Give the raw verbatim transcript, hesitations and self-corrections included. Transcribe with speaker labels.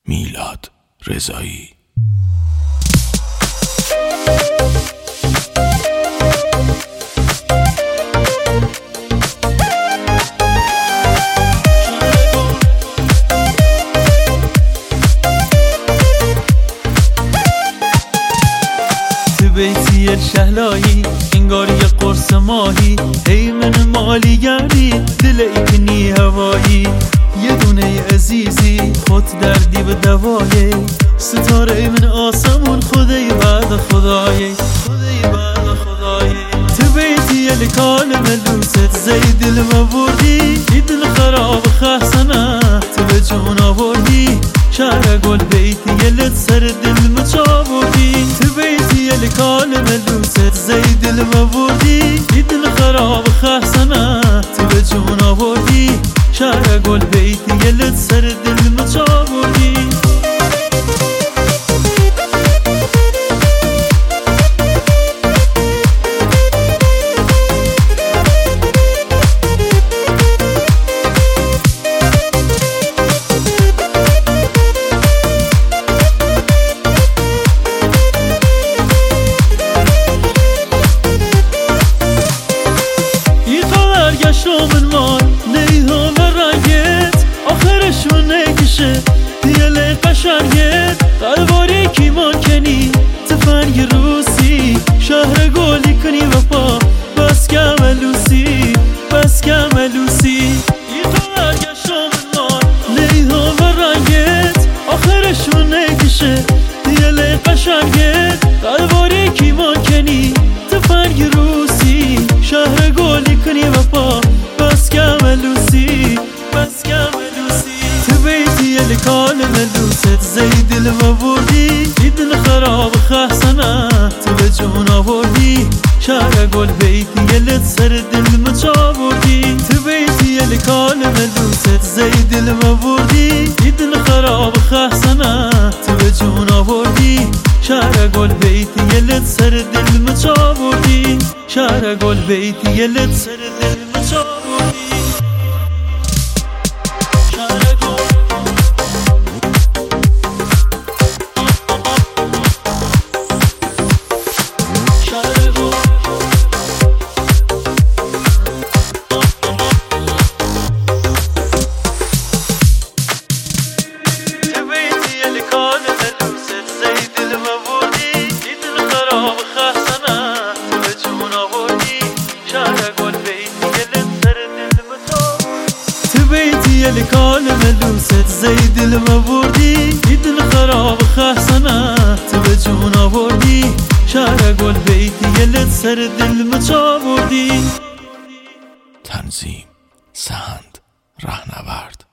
Speaker 1: میلاد رضایی.
Speaker 2: بیتی الشهلایی انگار یه قرص ماهی، ای من مالی گردی دل ایکنی هوایی، یه دونه عزیزی خود دردی به دوایی، ستاره من آسمون خدای بعد خدایی، خدای بعد خدایی. تو بیتی الکال ملوست زی دل مبردی، ای دل خراب خحسنه تو به جون آوردی، شهر گل بیتی یلت سر دل مچابردی، تو بیتی الکال ملوست زی دل مبردی، ای دل خراب خحسنه تو به جون آوردی، شهر گل بیتی یلت سر دل مچابردی. من مال نیها و رنگت آخرشون نکشه دیل قشنگت، قلباری کی مانکنی تفنگ روسی، شهر گلی کنی و پا بس کملوسی، بس کملوسی. ای خبر گشتم من مال نیها و رنگت آخرشون نکشه دیل قشنگت، قلباری کی مانکنی تفنگ روسی، شهر گلی کنی و پا بس کملوسی، بس کملوسی. تو بیتی الکال ملوست زی دل مبردی، ای دل خراب خحسنه تو به جون آوردی، شهر گل بیتی یلت سر دل مچابردی، تو بیتی الکال ملوست زی دل مبردی، ای دل خراب خحسنه تو به جون آوردی، شهر گل بیتی یلت سر دل مچابردی، شهر گل بیتی یلت سر دل مچابردی. الکال ملوست زی دل مبردی، ای دل خراب خحسنه تو به جون آوردی، شهر گل بیتی یلت سر دل مچابردی.
Speaker 1: تنظیم سهند رهنورد